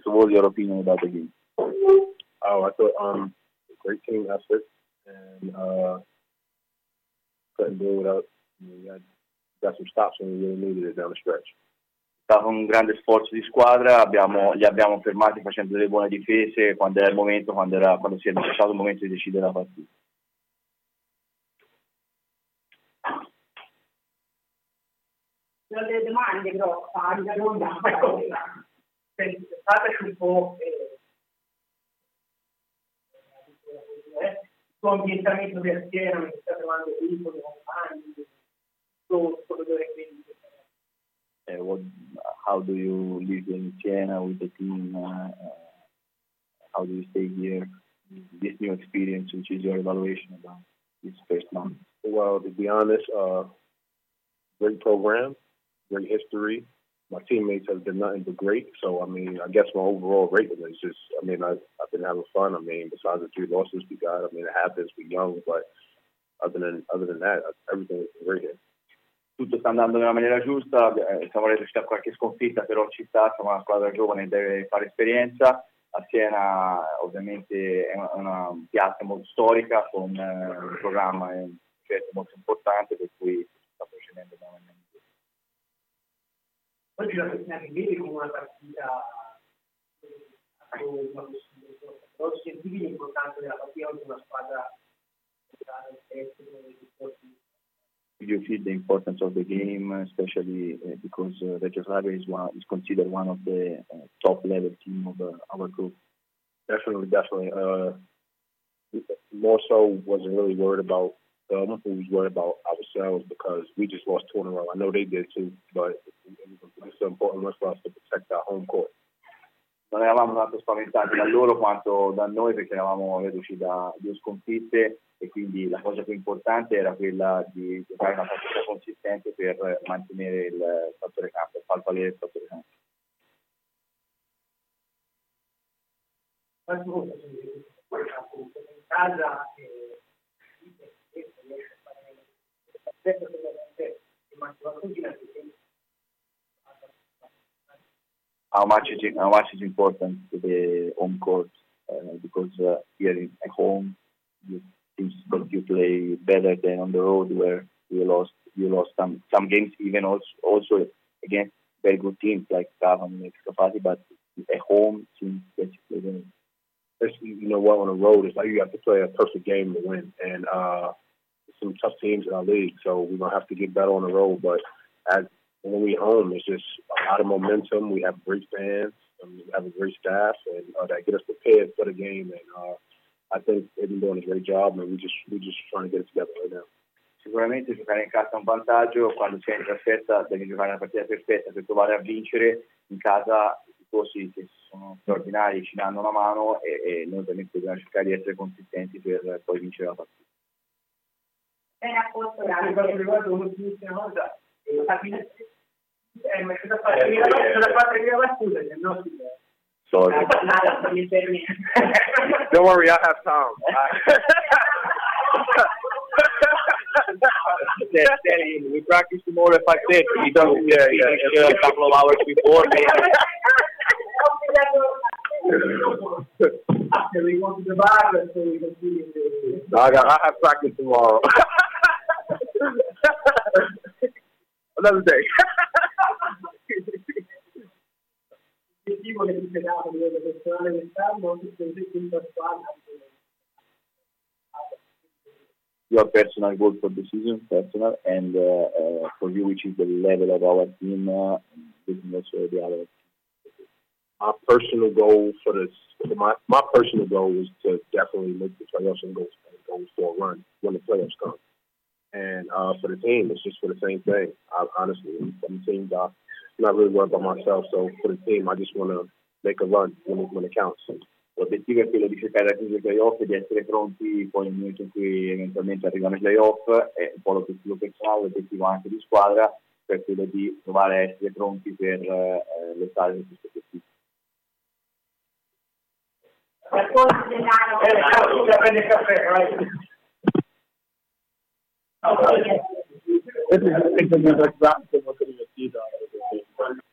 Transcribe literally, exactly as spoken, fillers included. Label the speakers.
Speaker 1: of all, your opinion about the game.
Speaker 2: Oh, I thought um, great team effort, and uh, couldn't do it without. You know, we got, got some stops when we really needed it down the stretch.
Speaker 1: È stato un grande sforzo di squadra, abbiamo, li abbiamo fermati facendo delle buone difese quando era il momento, quando, era, quando si è stato il momento di decidere la partita.
Speaker 3: Non delle domande però, fare non da fateci un po' eh, il tuo ambientamento del Siena, mi sta trovando qui con i compagni, tutto quello che quindi.
Speaker 1: Uh, what, how do you live in Siena with the team? Uh, uh, how do you stay here? This new experience, which is your evaluation about this first month?
Speaker 2: Well, to be honest, uh, great program. Great history. My teammates have been nothing but great. So, I mean, I guess my overall rating is just, I mean, I, I've been having fun. I mean, besides the three losses we got, I mean, it happens, we're young, but other than other than that, everything is great here.
Speaker 1: Tutto sta andando nella maniera giusta, eh, siamo riusciti a qualche sconfitta, però ci sta, siamo una squadra giovane, deve fare esperienza. A Siena ovviamente è una, una piazza molto storica, con eh, un programma e un progetto molto importante, per cui sta procedendo veramente.
Speaker 3: Oggi la Cristina che vede come una partita però sentivi l'importanza della partita oggi una squadra
Speaker 1: Do you feel the importance of the game, especially uh, because uh, Reggio Calabria is, one, is considered one of the uh, top level team of uh, our group?
Speaker 2: Definitely, definitely. Uh, more so wasn't really worried about them. We was worried about ourselves because we just lost two in a row. I know they did too, but it's important for us to protect our home court.
Speaker 1: Non eravamo tanto spaventati da loro quanto da noi, perché eravamo reduci da due sconfitte e quindi la cosa più importante era quella di giocare una partita consistente per mantenere il fattore campo, far valere il fattore campo.
Speaker 3: In casa e riesce a fare
Speaker 1: How much is it, how much is important to the home court uh, because uh, here in, at home you seems that you play better than on the road where you lost you lost some some games even also also against very good teams like Cavan and Scafati, but at home seems that you play better.
Speaker 2: You know what, on the road it's like you have to play a perfect game to win, and uh, some tough teams in our league, so we're gonna have to get better on the road. But as when we're home, it's just a lot of momentum. We have great fans, and we have a great staff, and uh, that get us prepared for the game. And uh, I think they've been doing a great job, and we just we're just trying to get it together right now.
Speaker 1: Sicuramente giocare in casa è un vantaggio, quando sei in trasferta devi giocare una partita perfetta per provare a vincere. In casa i tifosi che sono straordinari ci danno una mano e, e noi ovviamente dobbiamo cercare di essere consistenti per poi vincere la partita.
Speaker 3: Bene, a posto, grazie. Riguardo un'ultima cosa, eh, ma cosa fate? La scusa, no?
Speaker 1: Sorry.
Speaker 2: Don't worry, I have time.
Speaker 1: We practice tomorrow at five thirty. We don't yeah, yeah, a couple of hours before.
Speaker 3: After we go to the bar, so we can see the...
Speaker 2: No, I got. I have practice tomorrow. Another day.
Speaker 1: Your personal goal for the season, personal, and uh, uh, for you, which is the level of our team, uh, also the other.
Speaker 2: My personal goal for this, my my personal goal is to definitely make the playoffs and go, go for a run when the playoffs come. And uh, for the team, it's just for the same thing. I, honestly, some teams, I'm not really worried about myself. So for the team, I just want to make a run when it, when it counts.
Speaker 1: L'obiettivo è quello di cercare di raggiungere i playoff e di essere pronti poi nel momento in cui eventualmente arrivano i playoff. È un po' l'obiettivo personale, l'obiettivo anche di squadra, per quello di provare a essere pronti per eh, lottare per questo obiettivo.
Speaker 3: Questo è molto divertito.